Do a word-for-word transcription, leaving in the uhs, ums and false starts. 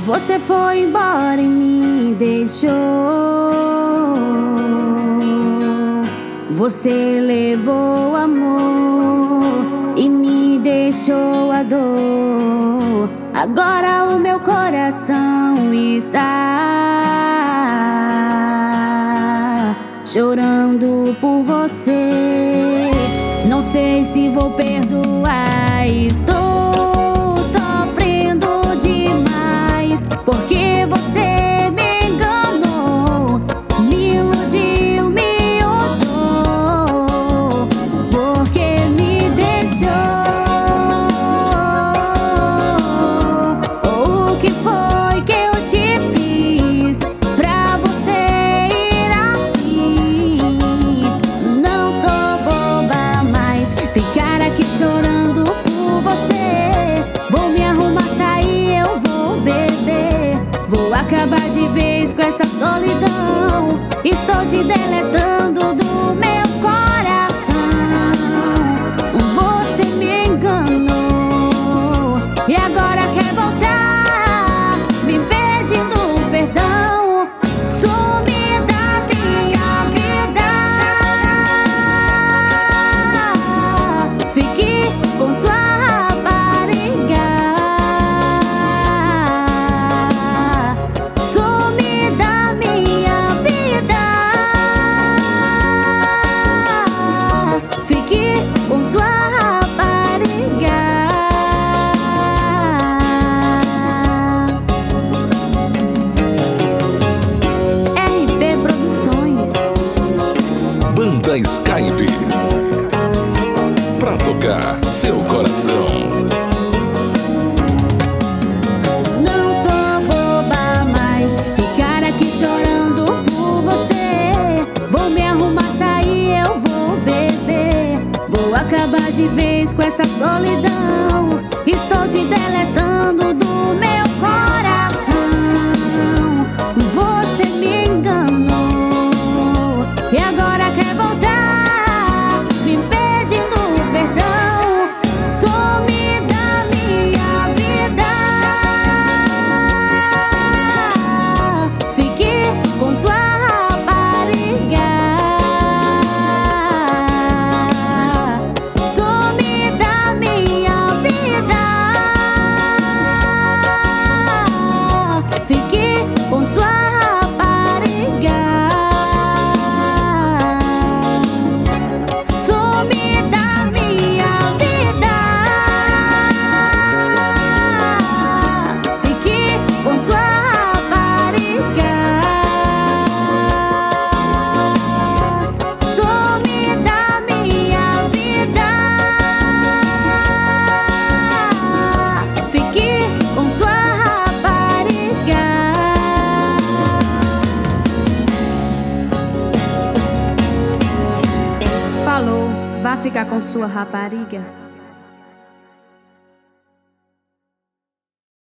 Você foi embora e me deixou. Você levou o amor e me deixou a dor. Agora o meu coração está chorando por você. Não sei se vou perdoar. Estou sofrendo demais, porque você me enganou, me iludiu, me usou, porque me deixou. Oh, o que foi que eu te fiz pra você ir assim? Não sou boba mais, ficar aqui chorando por você. Vou me arrumar, sair, eu vou beber. Vou acabar de vez com essa solidão. Estou te deletando do meu coração. Você me enganou e agora quer voltar, me pedindo perdão. Some da minha vida. Fique com sua rapariga. Some da minha vida. Fique com sua rapariga. R P Produções. Banda Skype, pra tocar seu coração. Não sou boba mais, ficar aqui chorando por você. Vou me arrumar, sair, eu vou beber. Vou acabar de vez com essa solidão. Estou te deletando do meu coração. Você me enganou e agora quer voltar, me pedindo perdão. Some da minha vida. Fique com sua rapariga. Some da minha vida. Fique com sua rapariga. Some da minha vida. Fique com sua rapariga. Some da minha vida. Fique com sua rapariga. Falou, vá ficar com sua rapariga.